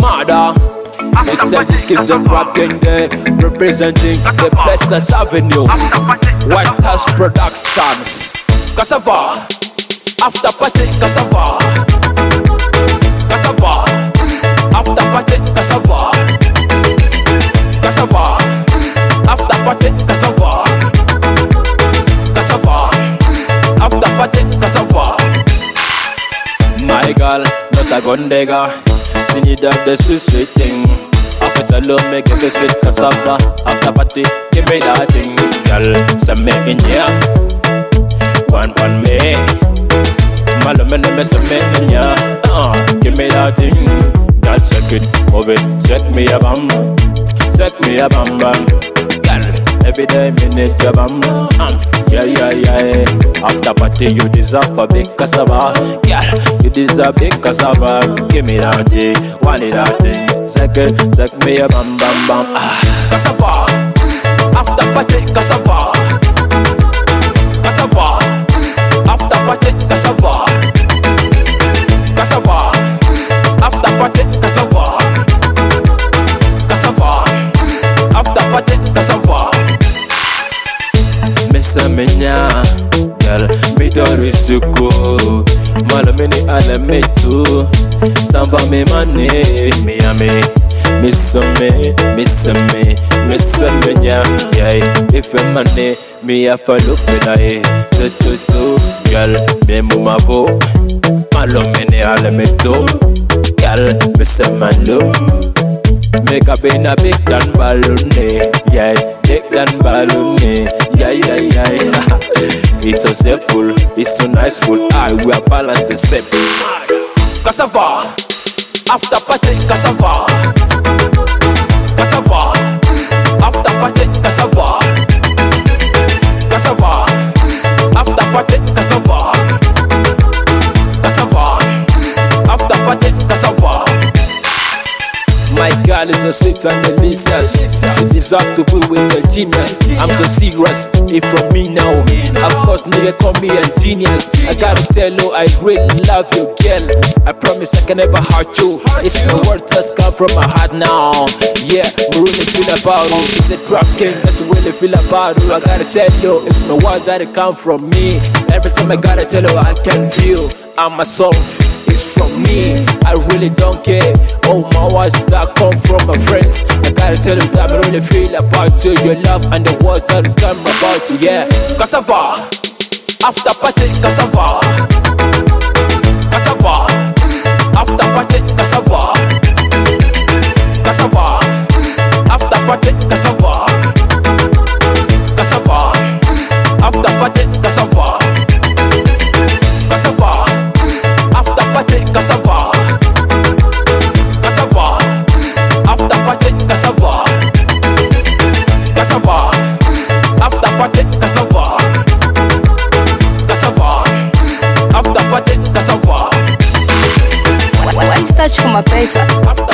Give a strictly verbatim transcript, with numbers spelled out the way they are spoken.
murder. Except this kids are rocking there, representing the bestest avenue. West House Productions. Cassava, after party, cassava. Cassava, after party, cassava. Cassava, after party, cassava. Cassava, after party, cassava. My girl, not a gun digger. She need up the sweet sweet thing. After tell her make the sweet cassava. After party, give me that thing. Girl, some making ya. One on me. Malo me me some making ya. Uh, give me that thing. Girl, shake it, move it, shake me a bam, shake me a bam bam. Girl, every day minute a bam. Um, yeah yeah yeah. After party you deserve a big cassava. Girl, you deserve big cassava. Give me that thing, want it that thing. Shake it, shake me a bam bam bam. Ah, cassava. After party cassava. Cassava. After party cassava. Cassava. After party cassava. Cassava. After party cassava. Mesa menya, girl, me dori suko. Malamini alame tu, samba me mane, me ame. Miss me, miss me, miss me, yeah, yeah. If a money, me a follow me, tu tu tu, girl, me mumavo. Malamini alame tu, girl, miss me love. Make up in a big dan balloon, yeah, big dan balloon, yeah, yeah, yeah. It's so simple, it's so nice, full. I will balance the same. Cassava, after party, cassava. Cassava, after party, cassava. Cassava, after party, cassava. Cassava, after party, cassava. My girl is a sweet and delicious. She deserves to be with a genius. I'm so serious, if from me now. Of course, nigga call me a genius. I gotta tell you, I really love you, girl. I promise I can never hurt you. It's the words that come from my heart now. Yeah, we really feel about you. It's a drop king that we really feel about you. I gotta tell you, it's my words that it come from me. Every time I gotta tell you, I can feel. I'm myself, it's from me. I really don't care. Oh, my words that come from my friends. I gotta tell you that I really feel about you. Your love and the words that come about you, yeah. Cassava, after party, cassava. Cassava, after party, cassava. Cassava, after party, cassava. Cassava, after party, cassava. Cassava, after party, cassava. Cassava, after party, cassava. Cassava, after party, cassava. Cassava, after party, cassava. Why you touch com a peça?